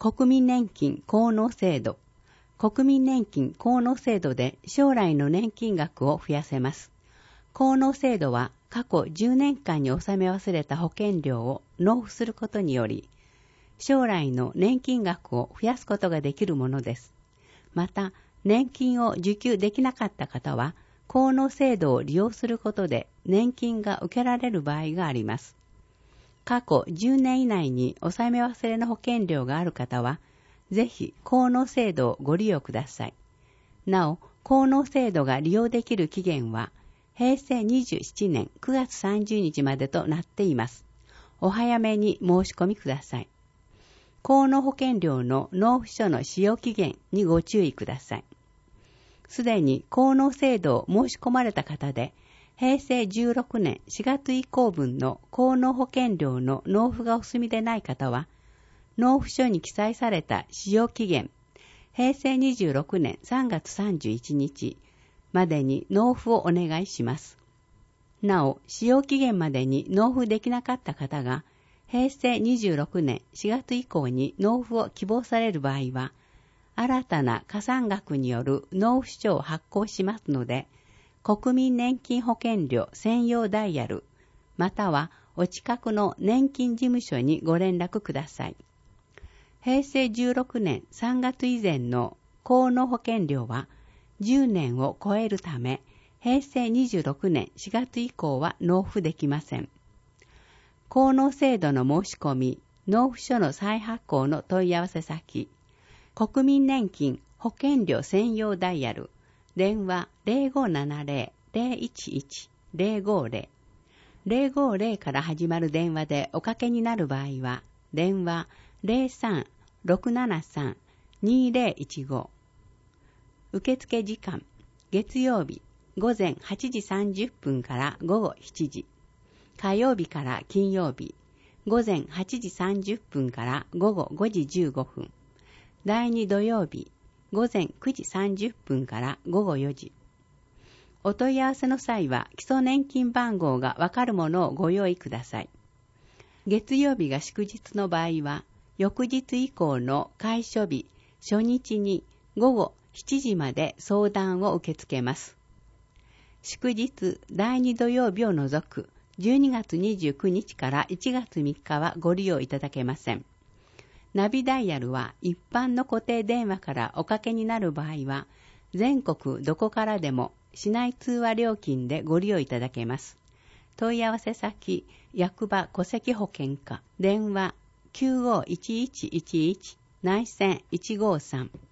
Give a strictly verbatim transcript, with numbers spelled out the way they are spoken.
国民年金高納制度。国民年金高納制度で将来の年金額を増やせます。高納制度は過去じゅうねんかんに納め忘れた保険料を納付することにより、将来の年金額を増やすことができるものです。また、年金を受給できなかった方は、高納制度を利用することで年金が受けられる場合があります。過去じゅうねん以内に納め忘れの保険料がある方は、ぜひ高納制度をご利用ください。なお、高納制度が利用できる期限は、へいせいにじゅうななねんくがつさんじゅうにちまでとなっています。お早めに申し込みください。高納保険料の納付書の使用期限にご注意ください。すでに高納制度を申し込まれた方で、へいせいじゅうろくねんしがつ以降分の高納保険料の納付がお済みでない方は、納付書に記載された使用期限、へいせいにじゅうろくねんさんがつさんじゅういちにちまでに納付をお願いします。なお、使用期限までに納付できなかった方が、へいせいにじゅうろくねんしがつ以降に納付を希望される場合は、新たな加算額による納付書を発行しますので、国民年金保険料専用ダイヤル、またはお近くの年金事務所にご連絡ください。へいせいじゅうろくねんさんがつ以前の高納保険料はじゅうねんを超えるため、へいせいにじゅうろくねんしがつ以降は納付できません。高納制度の申し込み、納付書の再発行の問い合わせ先、国民年金保険料専用ダイヤル、電話 ゼロごななゼロ ゼロいちいち ゼロごゼロ ゼロごゼロから始まる電話でおかけになる場合は、電話 ゼロさんろくななさん にゼロいちご。受付時間、月曜日ごぜんはちじさんじゅっぷんからごごしちじ、火曜日から金曜日ごぜんはちじさんじゅっぷんからごごごじじゅうごふん、だいに土曜日ごぜんくじさんじゅっぷんからごごよじ。お問い合わせの際は基礎年金番号がわかるものをご用意ください。月曜日が祝日の場合は、翌日以降の開所日、初日にごごしちじまで相談を受け付けます。祝日だいに土曜日を除くじゅうにがつにじゅうくにちからいちがつみっかはご利用いただけません。ナビダイヤルは一般の固定電話からおかけになる場合は、全国どこからでも市内通話料金でご利用いただけます。問い合わせ先、役場戸籍保険課、電話きゅうごいちいちいちいち、内線いちごさん。